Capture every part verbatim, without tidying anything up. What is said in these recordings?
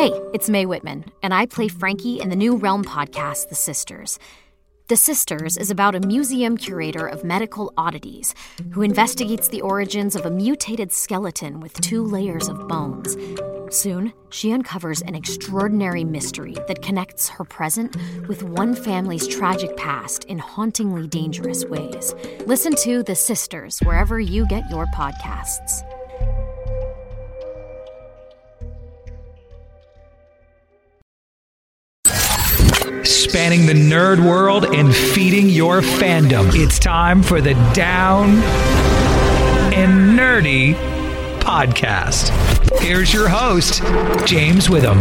Hey, it's Mae Whitman, and I play Frankie in the new Realm podcast, The Sisters. The Sisters is about a museum curator of medical oddities who investigates the origins of a mutated skeleton with two layers of bones. Soon, she uncovers an extraordinary mystery that connects her present with one family's tragic past in hauntingly dangerous ways. Listen to The Sisters wherever you get your podcasts. Spanning the nerd world and feeding your fandom. It's time for the Down and Nerdy podcast. Here's your host, James Witham.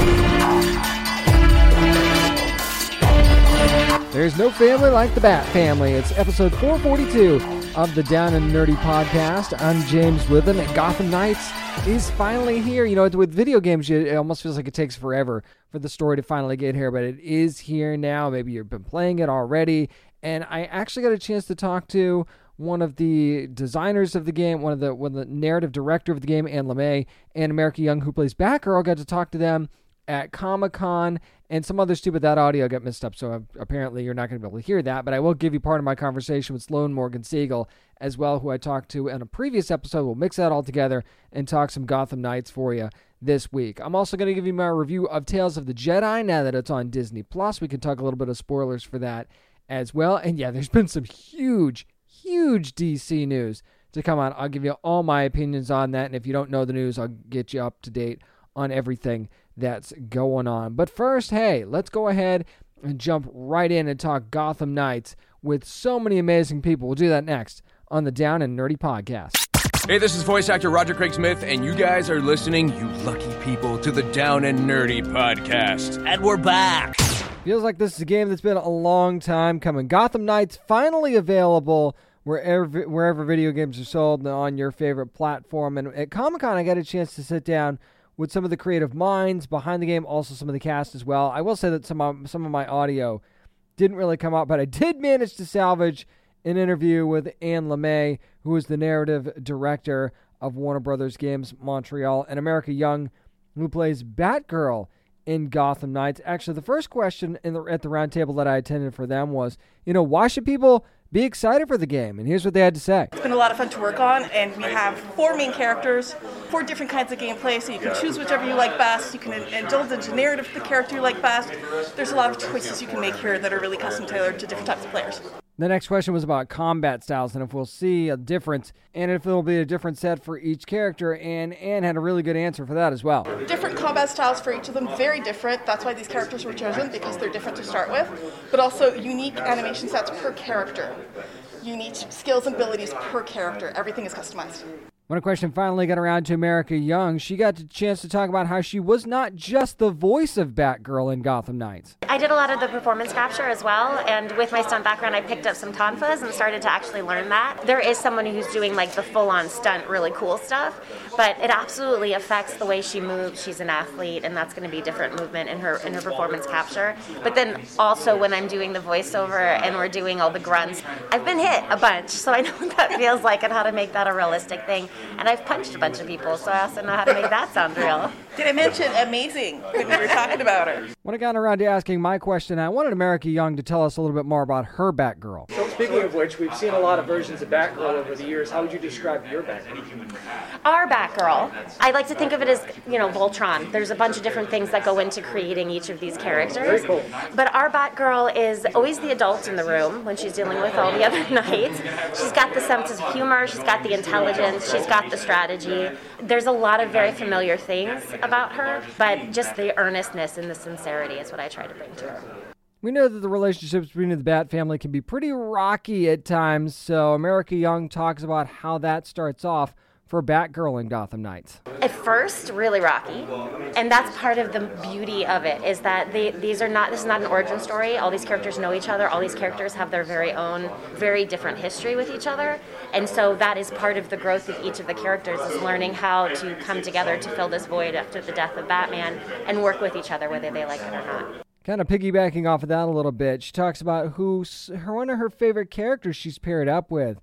There's no family like the Bat Family. It's episode four forty-two of the Down and Nerdy podcast. I'm James Witham, and Gotham Knights is finally here. You know, with video games, it almost feels like it takes forever for the story to finally get here, but it is here now. Maybe you've been playing it already, and I actually got a chance to talk to one of the designers of the game, one of the one of the narrative director of the game, Anne LeMay, and America Young, who plays Batgirl. Got to talk to them at Comic-Con, and some other stupid that audio got messed up, so apparently you're not going to be able to hear that, but I will give you part of my conversation with Sloan Morgan Siegel as well, who I talked to in a previous episode. We'll mix that all together and talk some Gotham Knights for you this week. I'm also going to give you my review of Tales of the Jedi now that it's on Disney Plus. We can talk a little bit of spoilers for that as well, and yeah, there's been some huge, huge D C news to come on. I'll give you all my opinions on that, and if you don't know the news, I'll get you up to date on everything that's going on. But first, hey, let's go ahead and jump right in and talk Gotham Knights with so many amazing people. We'll do that next on the Down and Nerdy podcast. Hey, this is voice actor Roger Craig Smith, and you guys are listening, you lucky people, to the Down and Nerdy podcast. And we're back. Feels like this is a game that's been a long time coming. Gotham Knights finally available wherever wherever video games are sold and on your favorite platform. And at Comic-Con, I got a chance to sit down with some of the creative minds behind the game, also some of the cast as well. I will say that some of, some of my audio didn't really come out, but I did manage to salvage an interview with Anne LeMay, who is the narrative director of Warner Brothers Games Montreal, and America Young, who plays Batgirl in Gotham Knights. Actually, the first question in the, at the round table that I attended for them was, you know, why should people be excited for the game? And here's what they had to say. It's been a lot of fun to work on, and we have four main characters, four different kinds of gameplay, so you can choose whichever you like best. You can indulge in the narrative of the character you like best. There's a lot of choices you can make here that are really custom tailored to different types of players. The next question was about combat styles and if we'll see a difference and if it'll be a different set for each character, and Anne had a really good answer for that as well. Different combat styles for each of them, very different. That's why these characters were chosen, because they're different to start with, but also unique animation sets per character, unique skills and abilities per character. Everything is customized. When a question finally got around to America Young, she got the chance to talk about how she was not just the voice of Batgirl in Gotham Knights. I did a lot of the performance capture as well, and with my stunt background, I picked up some tonfas and started to actually learn that. There is someone who's doing like the full-on stunt, really cool stuff, but it absolutely affects the way she moves. She's an athlete, and that's going to be different movement in her in her performance capture. But then also when I'm doing the voiceover and we're doing all the grunts, I've been hit a bunch, so I know what that feels like and how to make that a realistic thing. And I've punched a bunch of people, so I also know how to make that sound real. Did I mention amazing when we were talking about her? When I got around to asking my question, I wanted America Young to tell us a little bit more about her Batgirl. So speaking of which, we've seen a lot of versions of Batgirl over the years. How would you describe your Batgirl? Our Batgirl, I like to think of it as, you know, Voltron. There's a bunch of different things that go into creating each of these characters. Very cool. But our Batgirl is always the adult in the room when she's dealing with all the other knights. She's got the sense of humor, she's got the intelligence, she's got the strategy. There's a lot of very familiar things about her, but just the earnestness and the sincerity is what I try to bring to her. We know that the relationships between the Bat family can be pretty rocky at times, so America Young talks about how that starts off for Batgirl in Gotham Knights. At first, really rocky, and that's part of the beauty of it, is that they, these are not, this is not an origin story. All these characters know each other. All these characters have their very own, very different history with each other, and so that is part of the growth of each of the characters, is learning how to come together to fill this void after the death of Batman and work with each other, whether they like it or not. Kind of piggybacking off of that a little bit, she talks about who her, one of her favorite characters she's paired up with.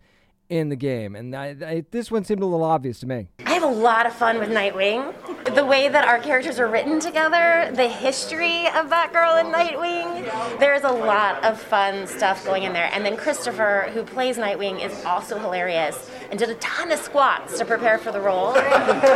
in the game. And I, I, this one seemed a little obvious to me. I have a lot of fun with Nightwing. The way that our characters are written together, the history of Batgirl and Nightwing, there's a lot of fun stuff going in there. And then Christopher, who plays Nightwing, is also hilarious and did a ton of squats to prepare for the role. So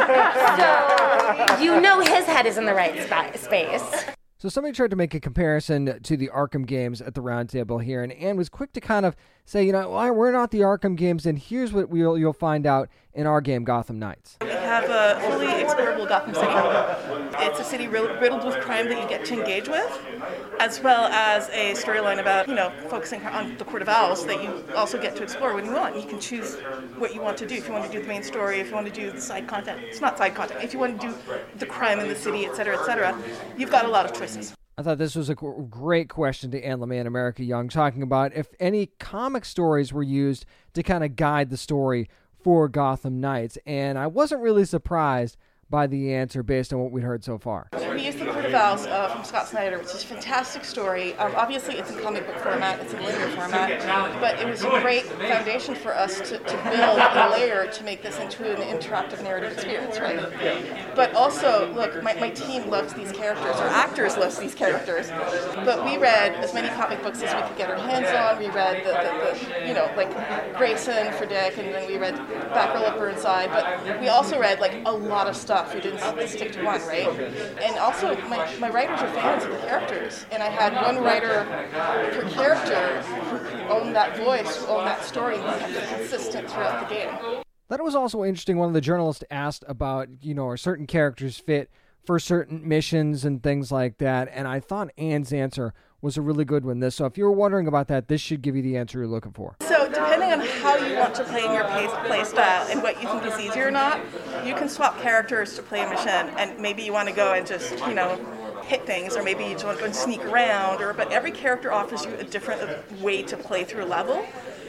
you know his head is in the right sp- space. So somebody tried to make a comparison to the Arkham games at the roundtable here, and Anne was quick to kind of say, you know, well, we're not the Arkham games, and here's what we'll, you'll find out in our game, Gotham Knights. We have a fully explorable Gotham City. It's a city riddled with crime that you get to engage with, as well as a storyline about, you know, focusing on the Court of Owls that you also get to explore when you want. You can choose what you want to do. If you want to do the main story, if you want to do the side content. It's not side content. If you want to do the crime in the city, et cetera, et cetera, you've got a lot of choices. I thought this was a great question to Anne Lemay and America Young, talking about if any comic stories were used to kind of guide the story for Gotham Knights. And I wasn't really surprised by the answer based on what we'd heard so far. We used the Court of Owls uh, from Scott Snyder, which is a fantastic story. Um, obviously, it's in comic book format, it's in linear format, but it was a great foundation for us to, to build a layer to make this into an interactive narrative experience, right? But also, look, my, my team loves these characters, our actors love these characters, but we read as many comic books as we could get our hands on. We read the, the, the you know, like Grayson for Dick, and then we read Batgirl at Burnside, but we also read like a lot of stuff. We didn't stick to one, right? And also, my, my writers are fans of the characters, and I had one writer per character who owned that voice, who owned that story, and kept it consistent throughout the game. That was also interesting. One of the journalists asked about, you know, are certain characters fit for certain missions and things like that, and I thought Anne's answer was a really good one. This, so if you're wondering about that, this should give you the answer you're looking for. So depending on how you want to play in your play, play style and what you think is easier or not, you can swap characters to play a mission, and maybe you want to go and just, you know, hit things, or maybe you just want to go and sneak around, or but every character offers you a different way to play through a level.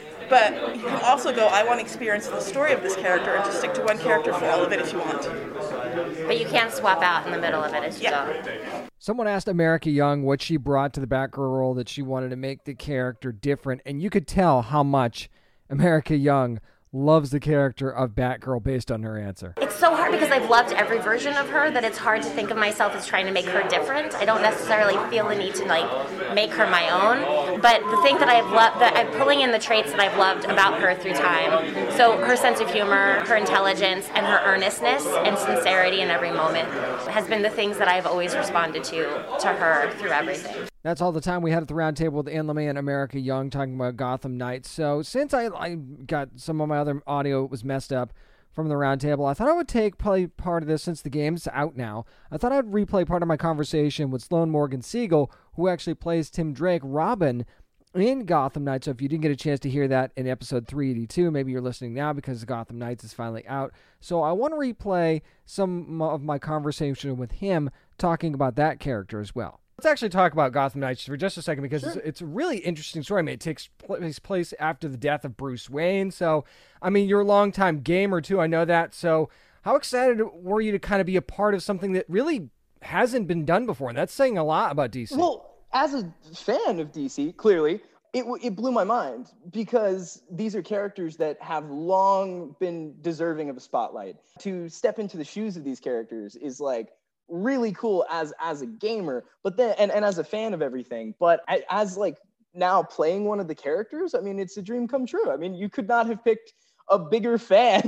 But you can also go, I want to experience the story of this character, and just stick to one character for all of it if you want. But you can't swap out in the middle of it as you yeah. go. Someone asked America Young what she brought to the Batgirl role that she wanted to make the character different, and you could tell how much America Young loves the character of Batgirl based on her answer. It's so hard because I've loved every version of her that it's hard to think of myself as trying to make her different. I don't necessarily feel the need to like make her my own, but the thing that I've loved, that I'm pulling in the traits that I've loved about her through time. So her sense of humor, her intelligence, and her earnestness and sincerity in every moment has been the things that I've always responded to to her through everything. That's all the time we had at the roundtable with Anne Lemay and America Young talking about Gotham Knights. So since I, I got some of my other audio was messed up from the roundtable, I thought I would take play part of this since the game's out now. I thought I'd replay part of my conversation with Sloan Morgan Siegel, who actually plays Tim Drake, Robin, in Gotham Knights. So if you didn't get a chance to hear that in episode three eighty-two, maybe you're listening now because Gotham Knights is finally out. So I want to replay some of my conversation with him talking about that character as well. Let's actually talk about Gotham Knights for just a second because sure. it's, it's a really interesting story. I mean, it takes place, place after the death of Bruce Wayne. So, I mean, you're a longtime gamer too. I know that. So how excited were you to kind of be a part of something that really hasn't been done before? And that's saying a lot about D C. Well, as a fan of D C, clearly, it, it blew my mind because these are characters that have long been deserving of a spotlight. To step into the shoes of these characters is like, really cool as as a gamer, but then and, and as a fan of everything, but as like now playing one of the characters, I mean, it's a dream come true. I mean, you could not have picked a bigger fan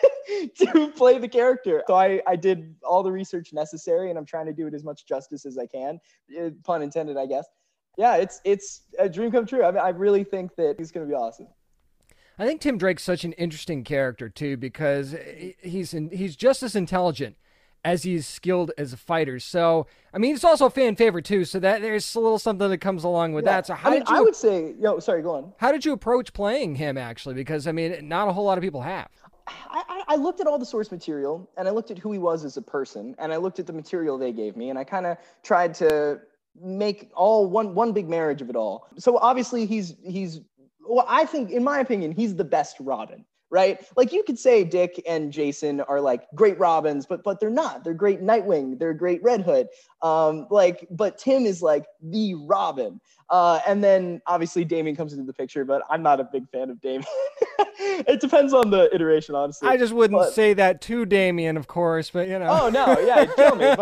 to play the character. So I, I did all the research necessary, and I'm trying to do it as much justice as I can, pun intended, I guess. Yeah, it's it's a dream come true. I mean, I really think that he's going to be awesome. I think Tim Drake's such an interesting character too, because he's in, he's just as intelligent as he's skilled as a fighter. So, I mean, it's also a fan favorite too, so that there's a little something that comes along with yeah. that. So how I mean, did you... I would say, yo, sorry, go on. How did you approach playing him, actually? Because, I mean, not a whole lot of people have. I, I looked at all the source material, and I looked at who he was as a person, and I looked at the material they gave me, and I kind of tried to make all one one big marriage of it all. So, obviously, he's, he's well, I think, in my opinion, he's the best Robin. Right? Like you could say Dick and Jason are like great Robins, but but they're not. They're great Nightwing. They're great Red Hood. Um, like, but Tim is like the Robin. Uh, and then obviously Damien comes into the picture, but I'm not a big fan of Damien. It depends on the iteration, honestly. I just wouldn't but, say that to Damien, of course, but you know. Oh no, yeah, it'd kill me.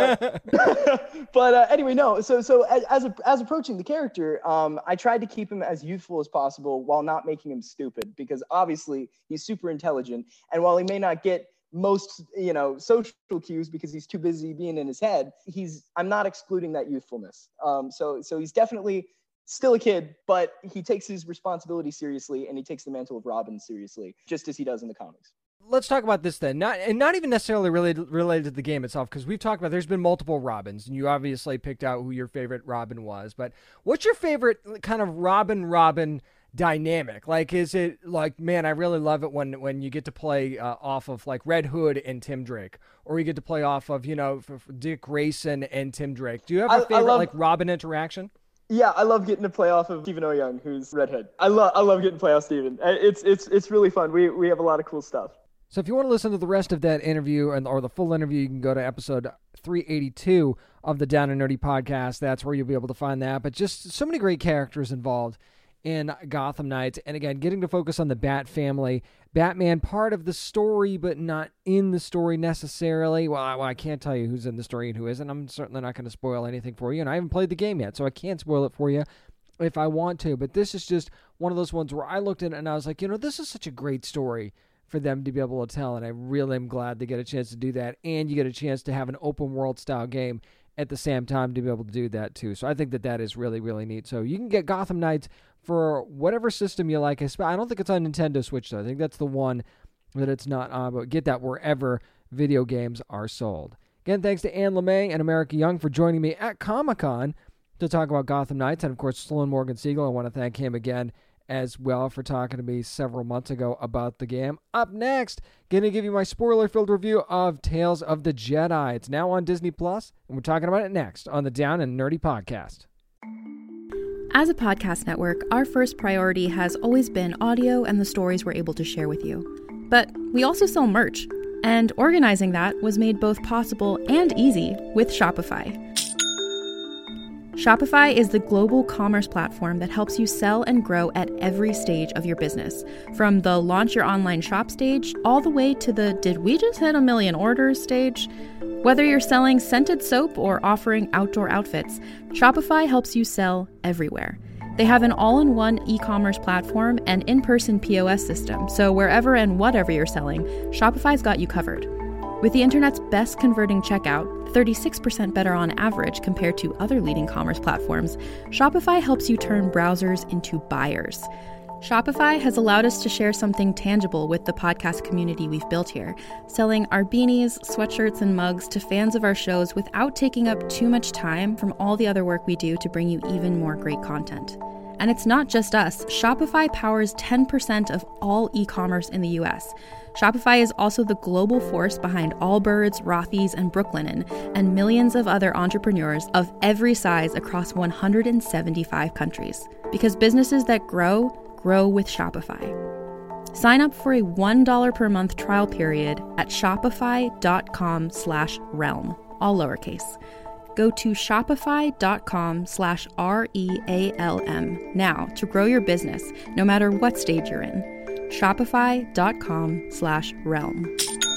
But, but uh, anyway, no. So so as as, a, as approaching the character, um, I tried to keep him as youthful as possible while not making him stupid, because obviously he's super intelligent, and while he may not get most, you know, social cues because he's too busy being in his head, he's I'm not excluding that youthfulness. Um, so so he's definitely still a kid, but he takes his responsibility seriously, and he takes the mantle of Robin seriously, just as he does in the comics. Let's talk about this then, not and not even necessarily related related to the game itself, because we've talked about there's been multiple Robins, and you obviously picked out who your favorite Robin was. But what's your favorite kind of Robin Robin dynamic? Like, is it like, man, I really love it when when you get to play uh, off of like Red Hood and Tim Drake, or you get to play off of, you know, Dick Grayson and Tim Drake. Do you have a favorite love- like Robin interaction? Yeah, I love getting to play off of Stephen O'Young, who's Red Hood. I love I love getting to play off Stephen. It's it's it's really fun. We we have a lot of cool stuff. So if you want to listen to the rest of that interview and or the full interview, you can go to episode three eighty-two of the Down and Nerdy podcast. That's where you'll be able to find that. But just so many great characters involved in Gotham Knights. And again, getting to focus on the Bat family. Batman part of the story, but not in the story necessarily. Well, I, well, I can't tell you who's in the story and who isn't. I'm certainly not going to spoil anything for you. And I haven't played the game yet, so I can't spoil it for you if I want to. But this is just one of those ones where I looked at it and I was like, you know, this is such a great story for them to be able to tell. And I really am glad they get a chance to do that. And you get a chance to have an open world style game at the same time to be able to do that too. So I think that that is really, really neat. So you can get Gotham Knights for whatever system you like. I don't think it's on Nintendo Switch, though. I think that's the one that it's not on, but get that wherever video games are sold. Again, thanks to Anne LeMay and America Young for joining me at Comic-Con to talk about Gotham Knights. And, of course, Sloan Morgan Siegel, I want to thank him again as well for talking to me several months ago about the game. Up next, going to give you my spoiler-filled review of Tales of the Jedi. It's now on Disney Plus, and we're talking about it next on the Down and Nerdy podcast. As a podcast network, our first priority has always been audio and the stories we're able to share with you. But we also sell merch, and organizing that was made both possible and easy with Shopify. Shopify is the global commerce platform that helps you sell and grow at every stage of your business, from the launch your online shop stage all the way to the did we just hit a million orders stage. Whether you're selling scented soap or offering outdoor outfits, Shopify helps you sell everywhere. They have an all-in-one e-commerce platform and in-person P O S system, so wherever and whatever you're selling, Shopify's got you covered. With the internet's best converting checkout, thirty-six percent better on average compared to other leading commerce platforms, Shopify helps you turn browsers into buyers. Shopify has allowed us to share something tangible with the podcast community we've built here, selling our beanies, sweatshirts, and mugs to fans of our shows without taking up too much time from all the other work we do to bring you even more great content. And it's not just us. Shopify powers ten percent of all e-commerce in the U S. Shopify is also the global force behind Allbirds, Rothy's, and Brooklinen, and millions of other entrepreneurs of every size across one hundred seventy-five countries. Because businesses that grow, grow with Shopify. Sign up for a one dollar per month trial period at shopify.com slash realm, all lowercase. Go to shopify.com slash R-E-A-L-M now to grow your business, no matter what stage you're in. Shopify.com slash realm.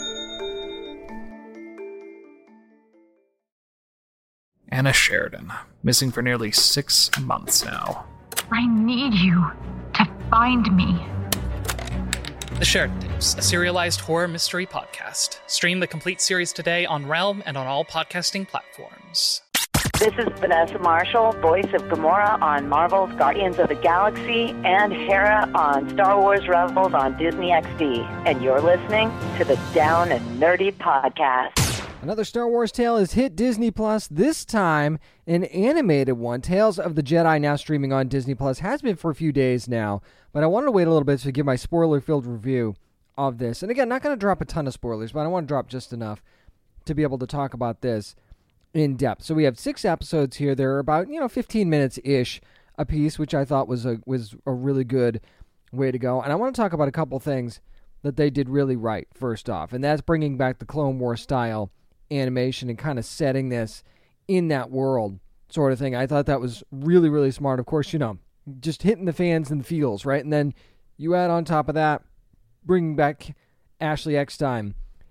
Anna Sheridan, missing for nearly six months now. I need you to find me. The Sheridan Tapes, a serialized horror mystery podcast. Stream the complete series today on Realm and on all podcasting platforms. This is Vanessa Marshall, voice of Gamora on Marvel's Guardians of the Galaxy and Hera on Star Wars Rebels on Disney X D. And you're listening to the Down and Nerdy podcast. Another Star Wars tale has hit Disney Plus, this time an animated one. Tales of the Jedi, now streaming on Disney Plus, has been for a few days now, but I wanted to wait a little bit to give my spoiler-filled review of this. And again, not going to drop a ton of spoilers, but I want to drop just enough to be able to talk about this in depth. So we have six episodes here. They're about, you know, fifteen minutes-ish a piece, which I thought was a was a really good way to go. And I want to talk about a couple things that they did really right, first off, and that's bringing back the Clone Wars style animation and kind of setting this in that world sort of thing. I thought that was really, really smart. Of course, you know, just hitting the fans and the feels, right? And then you add on top of that, bringing back Ashley Eckstein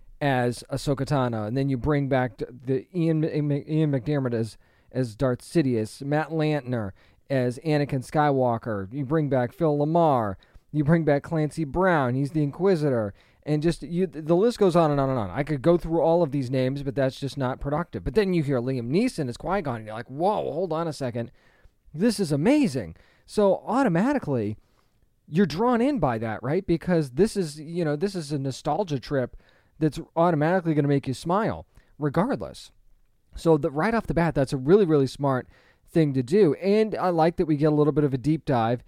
as Ahsoka Tano, and then you bring back the Ian Ian McDiarmid as as Darth Sidious, Matt Lantner as Anakin Skywalker. You bring back Phil Lamar. You bring back Clancy Brown. He's the Inquisitor. And just, you, the list goes on and on and on. I could go through all of these names, but that's just not productive. But then you hear Liam Neeson as Qui-Gon, and you're like, whoa, hold on a second. This is amazing. So automatically, you're drawn in by that, right? Because this is, you know, this is a nostalgia trip that's automatically going to make you smile, regardless. So the, right off the bat, that's a really, really smart thing to do. And I like that we get a little bit of a deep dive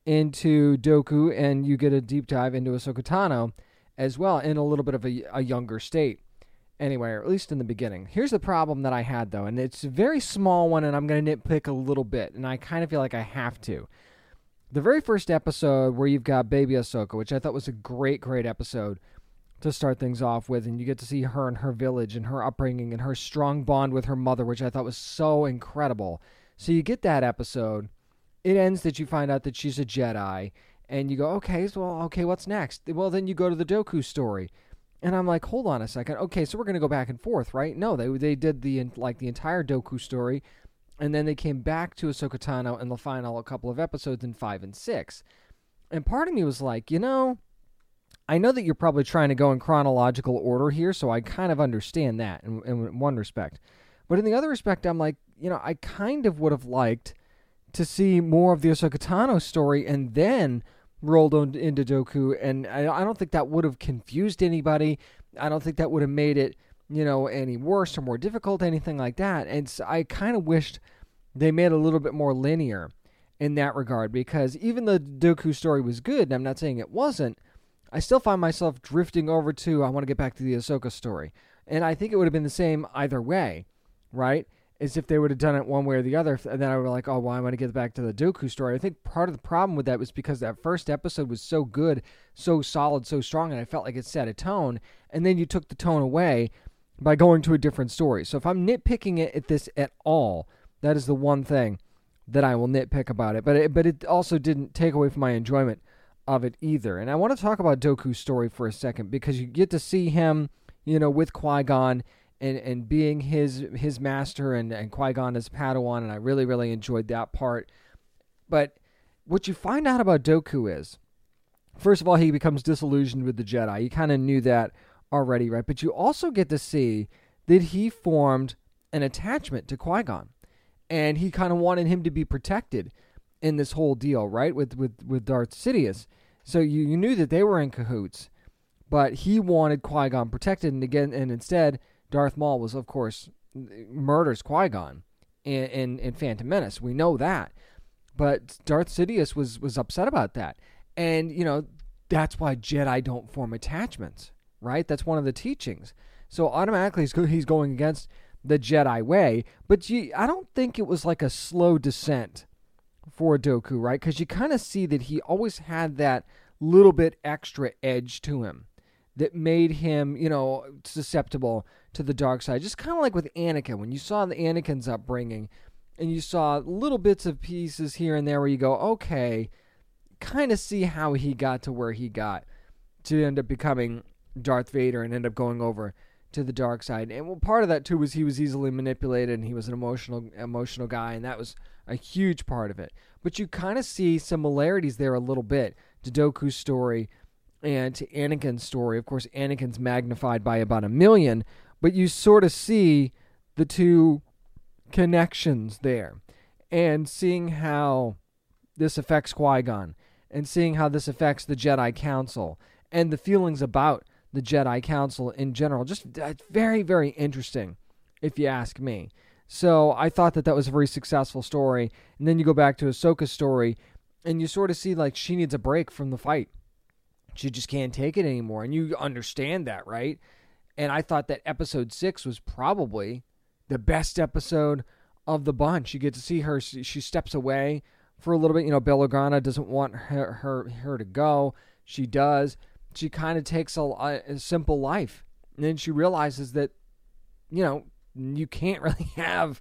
into Dooku, and you get a deep dive into Ahsoka Tano as well, in a little bit of a, a younger state. Anyway, or at least in the beginning. Here's the problem that I had, though, and it's a very small one, and I'm going to nitpick a little bit, and I kind of feel like I have to. The very first episode where you've got Baby Ahsoka, which I thought was a great, great episode to start things off with, and you get to see her and her village and her upbringing and her strong bond with her mother, which I thought was so incredible. So you get that episode. It ends that you find out that she's a Jedi, and you go, okay, so well, okay, what's next? Well, then you go to the Dooku story, and I'm like, hold on a second. Okay, so we're gonna go back and forth, right? No, they they did the like the entire Dooku story, and then they came back to Ahsoka Tano in the final couple of episodes in five and six. And part of me was like, you know, I know that you're probably trying to go in chronological order here, so I kind of understand that in, in one respect. But in the other respect, I'm like, you know, I kind of would have liked to see more of the Ahsoka Tano story and then rolled on into Dooku, and I, I don't think that would have confused anybody. I don't think that would have made it, you know, any worse or more difficult, anything like that. And so I kind of wished they made it a little bit more linear in that regard, because even the Dooku story was good, and I'm not saying it wasn't, I still find myself drifting over to, I want to get back to the Ahsoka story. And I think it would have been the same either way, right? As if they would have done it one way or the other, and then I would be like, oh, well, I want to get back to the Dooku story. I think part of the problem with that was because that first episode was so good, so solid, so strong, and I felt like it set a tone, and then you took the tone away by going to a different story. So if I'm nitpicking it at this at all, that is the one thing that I will nitpick about it. But it, but it also didn't take away from my enjoyment of it either. And I want to talk about Dooku's story for a second, because you get to see him, you know, with Qui-Gon, And, and being his his master, and, and Qui-Gon as Padawan, and I really, really enjoyed that part. But what you find out about Dooku is, first of all, he becomes disillusioned with the Jedi. You kind of knew that already, right? But you also get to see that he formed an attachment to Qui-Gon, and he kind of wanted him to be protected in this whole deal, right, with, with, with Darth Sidious. So you, you knew that they were in cahoots, but he wanted Qui-Gon protected, and again, and instead, Darth Maul was, of course, murders Qui-Gon in, in, in Phantom Menace. We know that. But Darth Sidious was, was upset about that. And, you know, that's why Jedi don't form attachments, right? That's one of the teachings. So automatically he's, he's going against the Jedi way. But you, I don't think it was like a slow descent for Dooku, right? Because you kind of see that he always had that little bit extra edge to him that made him, you know, susceptible to the dark side. Just kind of like with Anakin. When you saw the Anakin's upbringing, and you saw little bits of pieces here and there where you go, okay, kind of see how he got to where he got to end up becoming Darth Vader and end up going over to the dark side. And well, part of that, too, was he was easily manipulated, and he was an emotional emotional guy, and that was a huge part of it. But you kind of see similarities there a little bit to Dooku's story and to Anakin's story. Of course, Anakin's magnified by about a million, but you sort of see the two connections there, and seeing how this affects Qui-Gon, and seeing how this affects the Jedi Council, and the feelings about the Jedi Council in general. Just very, very interesting, if you ask me. So I thought that that was a very successful story. And then you go back to Ahsoka's story, and you sort of see like she needs a break from the fight. She just can't take it anymore, and you understand that, right? And I thought that episode six was probably the best episode of the bunch. You get to see her, she steps away for a little bit. You know, Bail Organa doesn't want her her, her to go. She does. She kind of takes a, a simple life. And then she realizes that, you know, you can't really have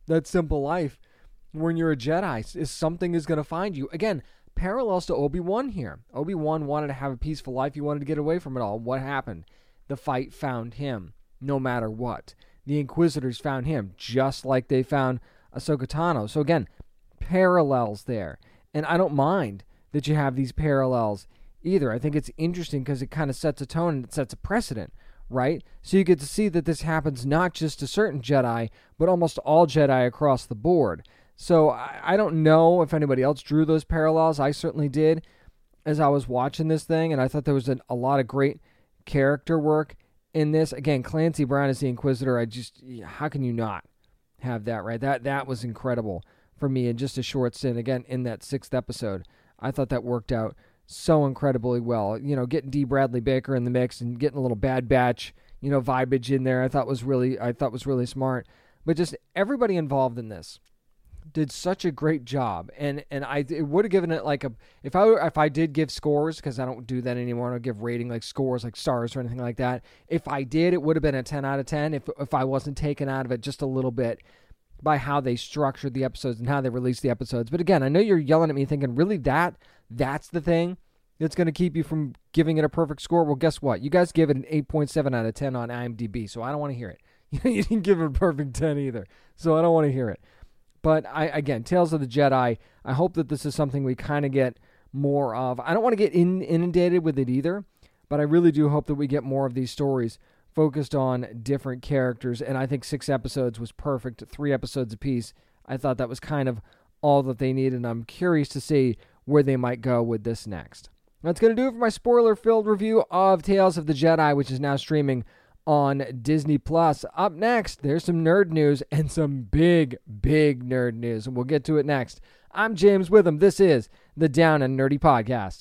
that simple life when you're a Jedi is something is going to find you. Again, parallels to Obi-Wan here. Obi-Wan wanted to have a peaceful life. He wanted to get away from it all. What happened? The fight found him, no matter what. The Inquisitors found him, just like they found Ahsoka Tano. So again, parallels there. And I don't mind that you have these parallels either. I think it's interesting because it kind of sets a tone and it sets a precedent, right? So you get to see that this happens not just to certain Jedi, but almost all Jedi across the board. So I, I don't know if anybody else drew those parallels. I certainly did as I was watching this thing, and I thought there was an, a lot of great character work in this. Again, Clancy Brown as the Inquisitor, I just, how can you not have that, right? That that was incredible for me in just a short stint. Again, in that sixth episode, I thought that worked out so incredibly well. You know, getting D. Bradley Baker in the mix and getting a little Bad Batch, you know, vibage in there, I thought was really, I thought was really smart. But just everybody involved in this did such a great job, and and I it would have given it like a if I were, if I did give scores, because I don't do that anymore. I don't give rating like scores like stars or anything like that. If I did, it would have been a ten out of ten. If if I wasn't taken out of it just a little bit by how they structured the episodes and how they released the episodes. But again, I know you're yelling at me thinking, really that that's the thing that's going to keep you from giving it a perfect score. Well, guess what? You guys give it an eight point seven out of ten on IMDb, so I don't want to hear it. You didn't give it a perfect ten either, so I don't want to hear it. But, I again, Tales of the Jedi, I hope that this is something we kind of get more of. I don't want to get in, inundated with it either, but I really do hope that we get more of these stories focused on different characters, and I think six episodes was perfect, three episodes apiece. I thought that was kind of all that they needed, and I'm curious to see where they might go with this next. That's going to do it for my spoiler-filled review of Tales of the Jedi, which is now streaming on Disney Plus. Up next, there's some nerd news and some big, big nerd news, and we'll get to it next. I'm James Witham. This is the Down and Nerdy Podcast.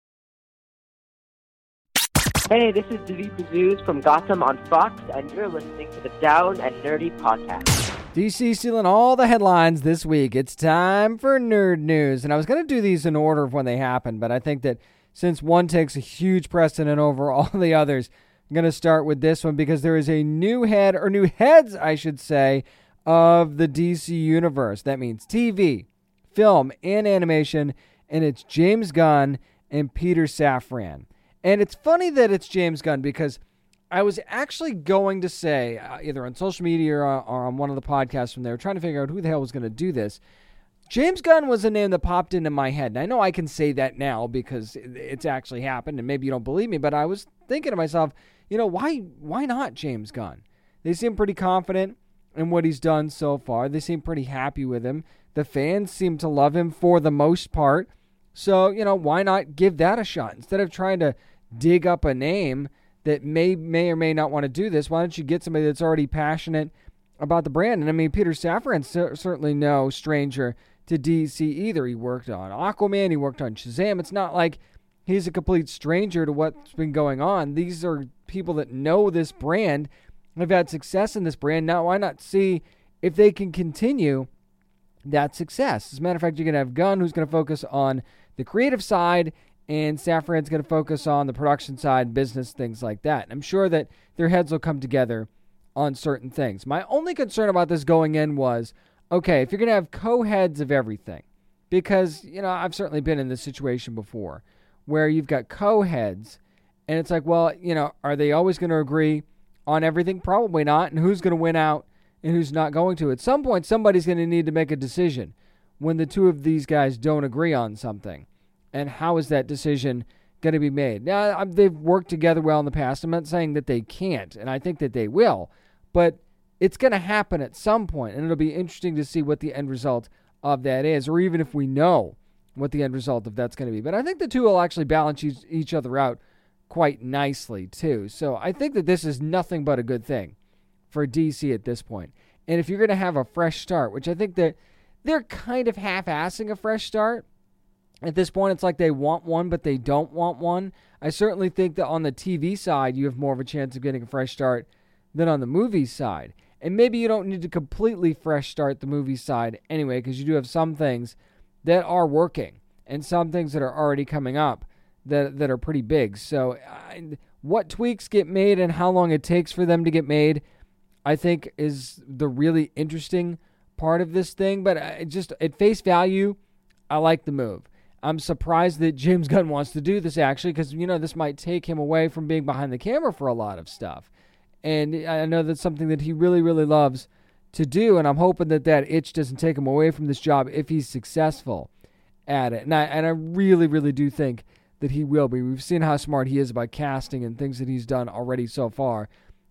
Hey, this is David Bazooz from Gotham on Fox, and you're listening to the Down and Nerdy Podcast. D C stealing all the headlines this week. It's time for nerd news, and I was going to do these in order of when they happen, but I think that since one takes a huge precedent over all the others, I'm going to start with this one because there is a new head, or new heads, I should say, of the D C universe. That means T V, film, and animation, and it's James Gunn and Peter Safran. And it's funny that it's James Gunn because I was actually going to say, uh, either on social media or, or on one of the podcasts from there, trying to figure out who the hell was going to do this. James Gunn was a name that popped into my head. And I know I can say that now because it's actually happened, and maybe you don't believe me, but I was thinking to myself, you know, why why not James Gunn? They seem pretty confident in what he's done so far. They seem pretty happy with him. The fans seem to love him for the most part. So, you know, why not give that a shot? Instead of trying to dig up a name that may may or may not want to do this, why don't you get somebody that's already passionate about the brand? And I mean, Peter Safran's c- certainly no stranger to D C either. He worked on Aquaman, he worked on Shazam. It's not like he's a complete stranger to what's been going on. These are people that know this brand, have had success in this brand. Now, why not see if they can continue that success? As a matter of fact, you're going to have Gunn, who's going to focus on the creative side, and Safran's going to focus on the production side, business, things like that. And I'm sure that their heads will come together on certain things. My only concern about this going in was, okay, if you're going to have co-heads of everything, because, you know, I've certainly been in this situation before, where you've got co-heads, and it's like, well, you know, are they always going to agree on everything? Probably not. And who's going to win out and who's not going to? At some point, somebody's going to need to make a decision when the two of these guys don't agree on something. And how is that decision going to be made? Now, they've worked together well in the past. I'm not saying that they can't, and I think that they will. But it's going to happen at some point, and it'll be interesting to see what the end result of that is, or even if we know what the end result of that's going to be. But I think the two will actually balance each, each other out quite nicely, too. So I think that this is nothing but a good thing for D C at this point. And if you're going to have a fresh start, which I think that they're kind of half-assing a fresh start, at this point it's like they want one, but they don't want one. I certainly think that on the T V side, you have more of a chance of getting a fresh start than on the movie side. And maybe you don't need to completely fresh start the movie side anyway, because you do have some things that are working and some things that are already coming up that that are pretty big. So uh, what tweaks get made and how long it takes for them to get made, I think is the really interesting part of this thing, but I just at face value, I like the move. I'm surprised that James Gunn wants to do this, actually, because, you know, this might take him away from being behind the camera for a lot of stuff. And I know that's something that he really, really loves to do, and I'm hoping that that itch doesn't take him away from this job if he's successful at it. And I, and I really, really do think that he will be. We've seen how smart he is about casting and things that he's done already so far.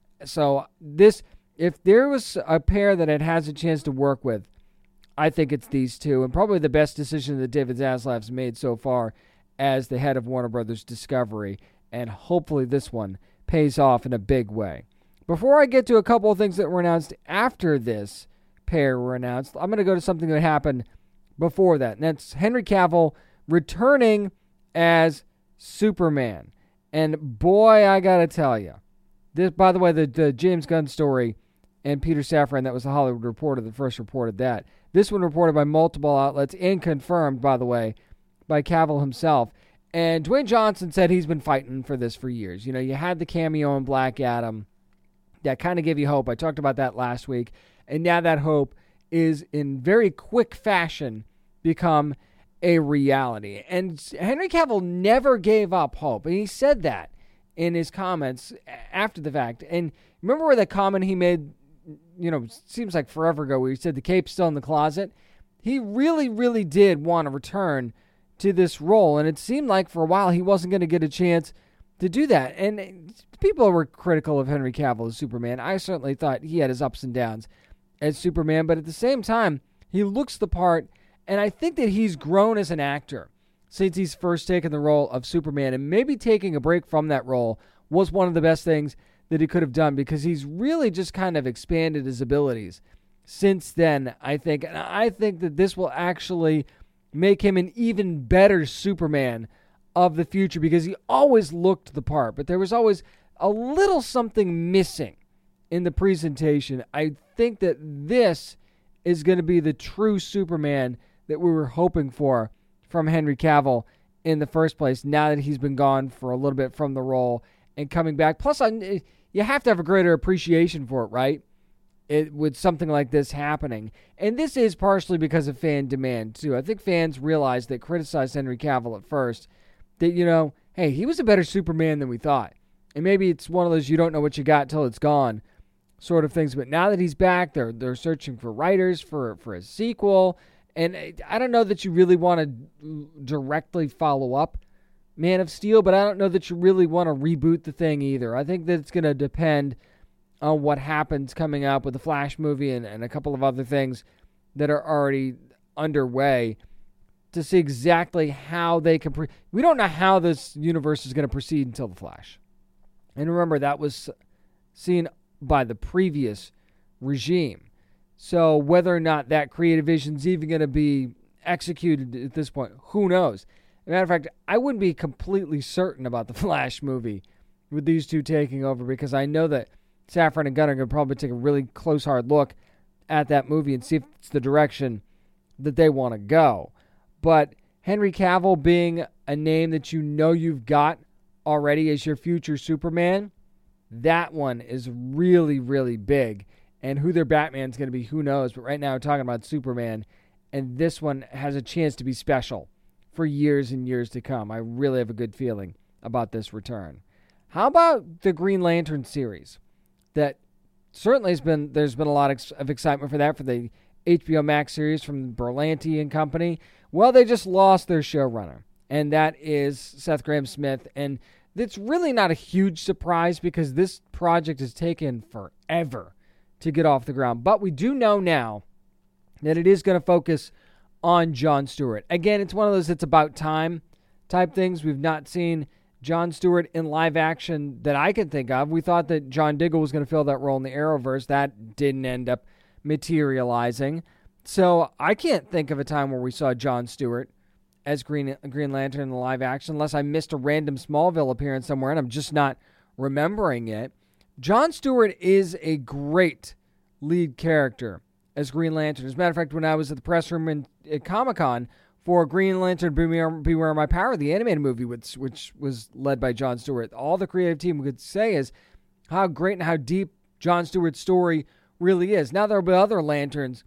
So this, if there was a pair that it has a chance to work with, I think it's these two, and probably the best decision that David Zaslav's made so far as the head of Warner Brothers Discovery, and hopefully this one pays off in a big way. Before I get to a couple of things that were announced after this pair were announced, I'm going to go to something that happened before that, and that's Henry Cavill returning as Superman. And boy, I got to tell you, this, by the way, the, the James Gunn story and Peter Safran, that was the Hollywood Reporter that first reported that. This one reported by multiple outlets and confirmed, by the way, by Cavill himself. And Dwayne Johnson said he's been fighting for this for years. You know, you had the cameo in Black Adam. That kind of gave you hope. I talked about that last week. And now that hope is in very quick fashion become a reality. And Henry Cavill never gave up hope. And he said that in his comments after the fact. And remember where that comment he made, you know, seems like forever ago, where he said the cape's still in the closet? He really, really did want to return to this role. And it seemed like for a while he wasn't going to get a chance to do that. And people were critical of Henry Cavill as Superman. I certainly thought he had his ups and downs as Superman, but at the same time, he looks the part, and I think that he's grown as an actor since he's first taken the role of Superman, and maybe taking a break from that role was one of the best things that he could have done, because he's really just kind of expanded his abilities since then, I think. And I think that this will actually make him an even better Superman of the future, because he always looked the part, but there was always a little something missing in the presentation. I think that this is going to be the true Superman that we were hoping for from Henry Cavill in the first place, now that he's been gone for a little bit from the role and coming back. Plus, I, you have to have a greater appreciation for it, right? It, with something like this happening. And this is partially because of fan demand, too. I think fans realized that criticized Henry Cavill at first, that, you know, hey, he was a better Superman than we thought. And maybe it's one of those you don't know what you got till it's gone sort of things. But now that he's back, they're they're searching for writers for, for a sequel. And I don't know that you really want to directly follow up Man of Steel, but I don't know that you really want to reboot the thing either. I think that it's going to depend on what happens coming up with the Flash movie and, and a couple of other things that are already underway to see exactly how they can... Pre- we don't know how this universe is going to proceed until the Flash. And remember, that was seen by the previous regime. So whether or not that creative vision is even going to be executed at this point, who knows? As a matter of fact, I wouldn't be completely certain about the Flash movie with these two taking over, because I know that Safran and Gunn are going to probably take a really close, hard look at that movie and see if it's the direction that they want to go. But Henry Cavill being a name that you know you've got already as your future Superman, that one is really, really big. And who their Batman's going to be, who knows? But right now we're talking about Superman, and this one has a chance to be special for years and years to come. I really have a good feeling about this return. How about the Green Lantern series? That certainly has been, there's been a lot of excitement for that, for the H B O Max series from Berlanti and company. Well, they just lost their showrunner, and that is Seth Grahame-Smith. And it's really not a huge surprise, because this project has taken forever to get off the ground. But we do know now that it is going to focus on Jon Stewart. Again, it's one of those it's about time type things. We've not seen Jon Stewart in live action that I can think of. We thought that John Diggle was going to fill that role in the Arrowverse. That didn't end up materializing. So I can't think of a time where we saw Jon Stewart as Green Green Lantern in the live action, unless I missed a random Smallville appearance somewhere and I'm just not remembering it. Jon Stewart is a great lead character as Green Lantern. As a matter of fact, when I was at the press room in, at Comic-Con for Green Lantern Beware, Beware My Power, the animated movie, which, which was led by Jon Stewart, all the creative team could say is how great and how deep Jon Stewart's story really is. Now there will be other Lanterns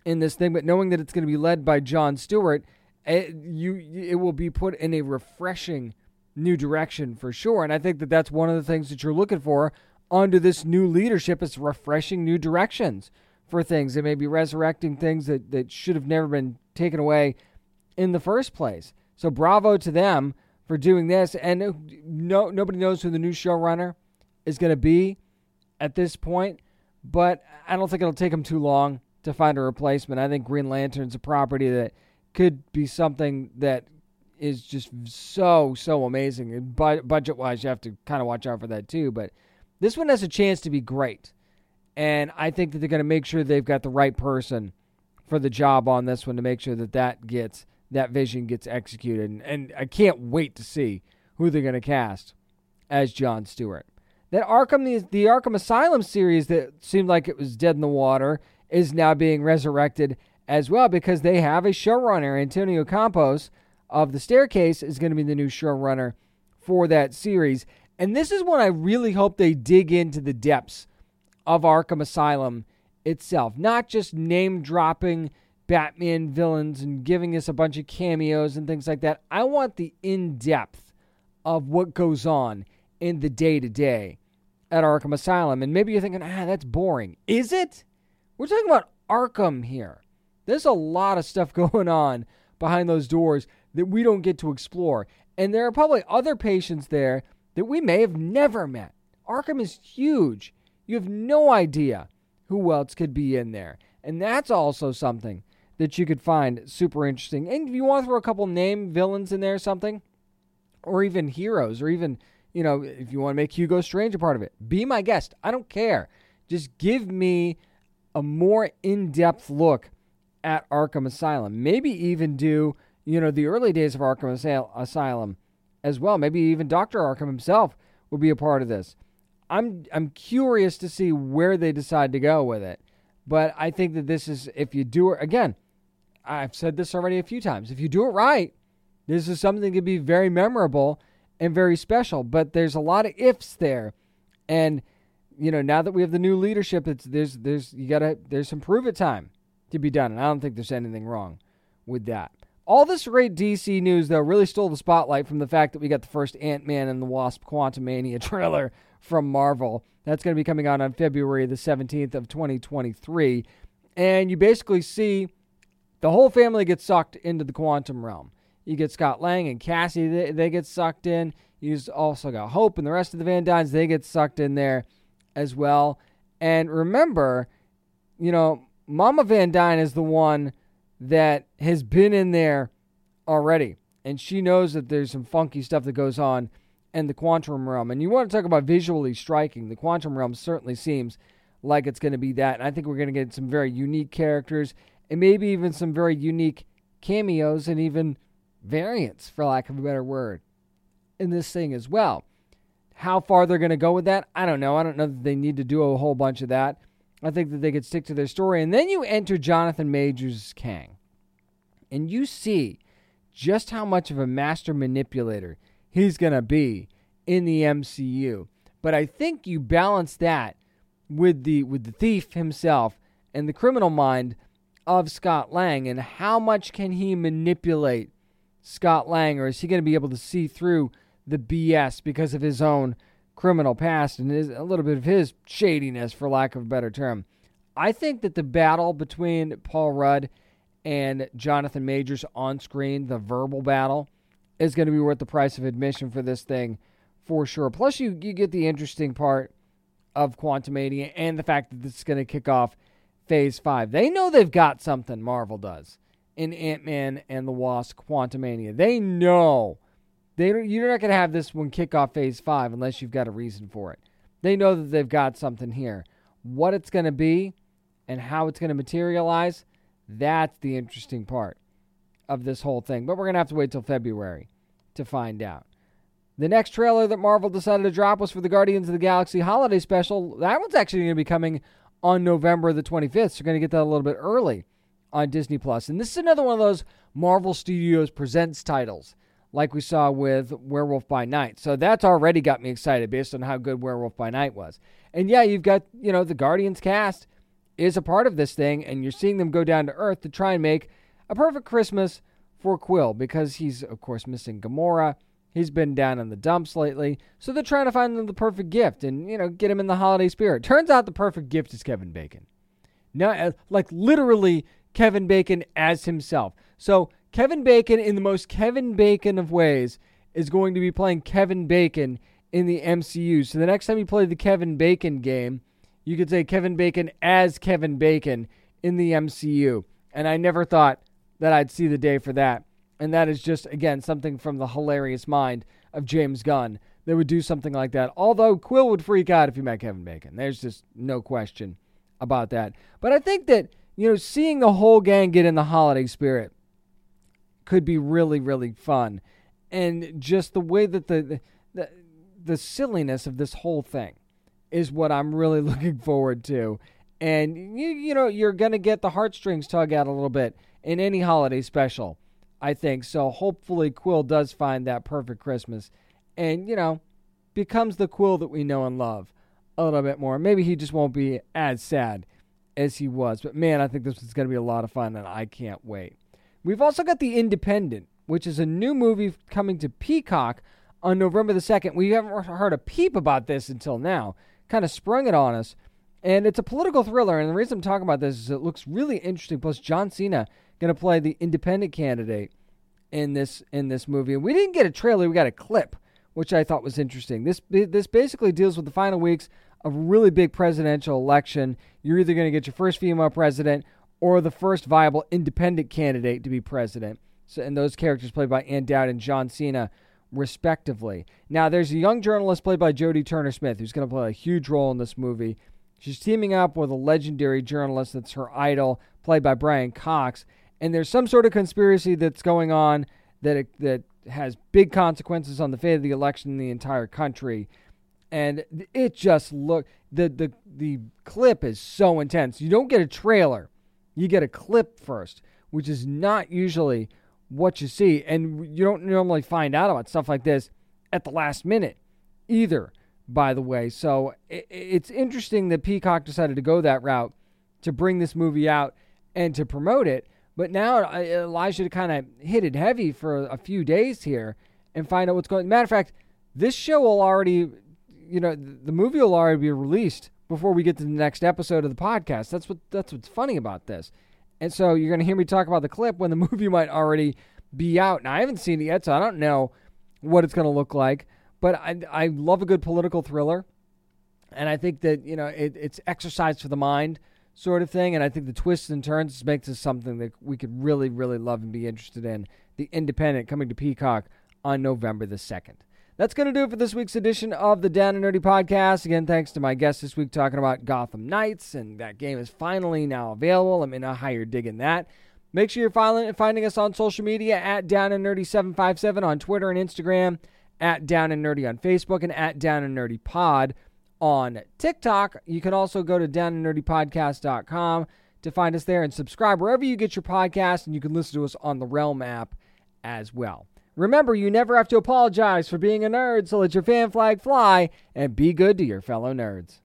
in this thing, but knowing that it's going to be led by Jon Stewart, it, you it will be put in a refreshing new direction for sure. And I think that that's one of the things that you're looking for under this new leadership is refreshing new directions for things. They may be resurrecting things that, that should have never been taken away in the first place. So bravo to them for doing this. And no nobody knows who the new showrunner is going to be at this point, but I don't think it'll take them too long to find a replacement. I think Green Lantern's a property that could be something that is just so, so amazing. And bu- budget-wise, you have to kind of watch out for that too. But this one has a chance to be great. And I think that they're going to make sure they've got the right person for the job on this one to make sure that that gets that vision gets executed. And, and I can't wait to see who they're going to cast as Jon Stewart. That Arkham, the, the Arkham Asylum series that seemed like it was dead in the water is now being resurrected as well because they have a showrunner. Antonio Campos of The Staircase is going to be the new showrunner for that series. And this is when I really hope they dig into the depths of Arkham Asylum itself. Not just name-dropping Batman villains and giving us a bunch of cameos and things like that. I want the in-depth of what goes on in the day-to-day at Arkham Asylum. And maybe you're thinking, ah, that's boring. Is it? We're talking about Arkham here. There's a lot of stuff going on behind those doors that we don't get to explore. And there are probably other patients there that we may have never met. Arkham is huge. You have no idea who else could be in there. And that's also something that you could find super interesting. And if you want to throw a couple name villains in there or something, or even heroes, or even, you know, if you want to make Hugo Strange a part of it, be my guest. I don't care. Just give me a more in-depth look at Arkham Asylum. Maybe even do, you know, the early days of Arkham Asyl- Asylum as well. Maybe even Doctor Arkham himself will be a part of this. I'm I'm curious to see where they decide to go with it. But I think that this is, if you do it, again, I've said this already a few times, if you do it right, this is something that could be very memorable and very special. But there's a lot of ifs there. And, you know, now that we have the new leadership, it's there's there's you gotta there's some prove it time to be done. And I don't think there's anything wrong with that. All this great D C news, though, really stole the spotlight from the fact that we got the first Ant-Man and the Wasp Quantumania trailer from Marvel. That's going to be coming out on February the seventeenth of twenty twenty-three. And you basically see the whole family gets sucked into the quantum realm. You get Scott Lang and Cassie, they, they get sucked in. You also got Hope and the rest of the Van Dynes, they get sucked in there as well. And remember, you know, Mama Van Dyne is the one that has been in there already. And she knows that there's some funky stuff that goes on in the quantum realm. And you want to talk about visually striking. The quantum realm certainly seems like it's going to be that. And I think we're going to get some very unique characters and maybe even some very unique cameos and even variants, for lack of a better word, in this thing as well. How far they're going to go with that, I don't know. I don't know that they need to do a whole bunch of that. I think that they could stick to their story. And then you enter Jonathan Majors' Kang. And you see just how much of a master manipulator he's going to be in the M C U. But I think you balance that with the with the thief himself and the criminal mind of Scott Lang. And how much can he manipulate Scott Lang? Or is he going to be able to see through the B S because of his own criminal past and his, a little bit of his shadiness, for lack of a better term? I think that the battle between Paul Rudd and Jonathan Majors on screen, the verbal battle, is going to be worth the price of admission for this thing for sure. Plus, you, you get the interesting part of Quantumania and the fact that this is going to kick off Phase five. They know they've got something, Marvel does, in Ant-Man and the Wasp Quantumania. They know. They don't, you're not going to have this one kick off Phase five unless you've got a reason for it. They know that they've got something here. What it's going to be and how it's going to materialize, that's the interesting part of this whole thing. But we're going to have to wait till February to find out. The next trailer that Marvel decided to drop was for the Guardians of the Galaxy Holiday Special. That one's actually going to be coming on November the twenty-fifth. So you're going to get that a little bit early on Disney Plus. And this is another one of those Marvel Studios Presents titles, like we saw with Werewolf by Night. So that's already got me excited based on how good Werewolf by Night was. And yeah, you've got, you know, the Guardians cast is a part of this thing, and you're seeing them go down to Earth to try and make a perfect Christmas for Quill, because he's, of course, missing Gamora. He's been down in the dumps lately, so they're trying to find him the perfect gift and, you know, get him in the holiday spirit. Turns out the perfect gift is Kevin Bacon. No, like literally Kevin Bacon as himself. So Kevin Bacon, in the most Kevin Bacon of ways, is going to be playing Kevin Bacon in the M C U. So the next time you play the Kevin Bacon game, you could say Kevin Bacon as Kevin Bacon in the M C U. And I never thought that I'd see the day for that. And that is just, again, something from the hilarious mind of James Gunn that would do something like that. Although Quill would freak out if he met Kevin Bacon. There's just no question about that. But I think that, you know, seeing the whole gang get in the holiday spirit could be really, really fun. And just the way that the the, the silliness of this whole thing is what I'm really looking forward to. And, you, you know, you're going to get the heartstrings tug out a little bit in any holiday special, I think. So hopefully Quill does find that perfect Christmas and, you know, becomes the Quill that we know and love a little bit more. Maybe he just won't be as sad as he was. But, man, I think this is going to be a lot of fun, and I can't wait. We've also got The Independent, which is a new movie coming to Peacock on November the second. We haven't heard a peep about this until now. Kind of sprung it on us. And it's a political thriller, and the reason I'm talking about this is it looks really interesting. Plus, John Cena going to play the independent candidate in this in this movie. And we didn't get a trailer, we got a clip, which I thought was interesting. This this basically deals with the final weeks of a really big presidential election. You're either going to get your first female president or the first viable independent candidate to be president. So, and those characters played by Ann Dowd and John Cena, respectively. Now, there's a young journalist played by Jodie Turner-Smith who's going to play a huge role in this movie. She's teaming up with a legendary journalist that's her idol, played by Brian Cox. And there's some sort of conspiracy that's going on that it, that has big consequences on the fate of the election in the entire country. And it just look the the the clip is so intense. You don't get a trailer, you get a clip first, which is not usually what you see. And you don't normally find out about stuff like this at the last minute either, by the way. So it, it's interesting that Peacock decided to go that route to bring this movie out and to promote it. But now it allows you to kind of hit it heavy for a few days here and find out what's going on. Matter of fact, this show will already, you know, the movie will already be released before we get to the next episode of the podcast. That's what that's what's funny about this. And so you're going to hear me talk about the clip when the movie might already be out. Now, I haven't seen it yet, so I don't know what it's going to look like. But I, I love a good political thriller. And I think that, you know, it, it's exercise for the mind sort of thing. And I think the twists and turns makes this something that we could really, really love and be interested in. The Independent, coming to Peacock on November the second. That's going to do it for this week's edition of the Down and Nerdy Podcast. Again, thanks to my guest this week talking about Gotham Knights, and that game is finally now available. I mean, how you're digging that. Make sure you're filing, finding us on social media at Down and Nerdy seven five seven on Twitter and Instagram, at Down and Nerdy on Facebook, and at Down and Nerdy Pod on TikTok. You can also go to down and nerdy podcast dot com to find us there and subscribe wherever you get your podcast, and you can listen to us on the Realm app as well. Remember, you never have to apologize for being a nerd, so let your fan flag fly and be good to your fellow nerds.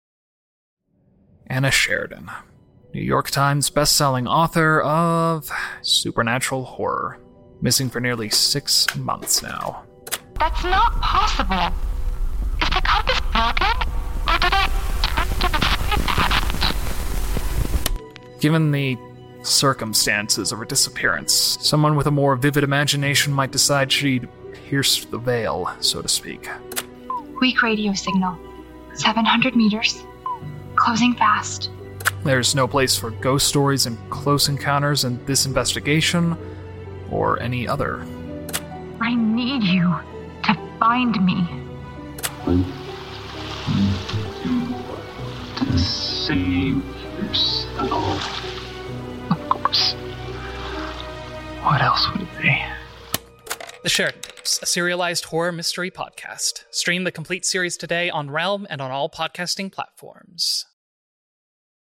Anna Sheridan, New York Times bestselling author of supernatural horror, missing for nearly six months now. That's not possible. Is the compass broken? Or did I turn to the past? Given the circumstances of her disappearance, someone with a more vivid imagination might decide she'd pierced the veil, so to speak. Weak radio signal. seven hundred meters. Closing fast. There's no place for ghost stories and close encounters in this investigation, or any other. I need you to find me. To save yourself. Of course. What else would it be? The Sheridan Tapes, a serialized horror mystery podcast. Stream the complete series today on Realm and on all podcasting platforms.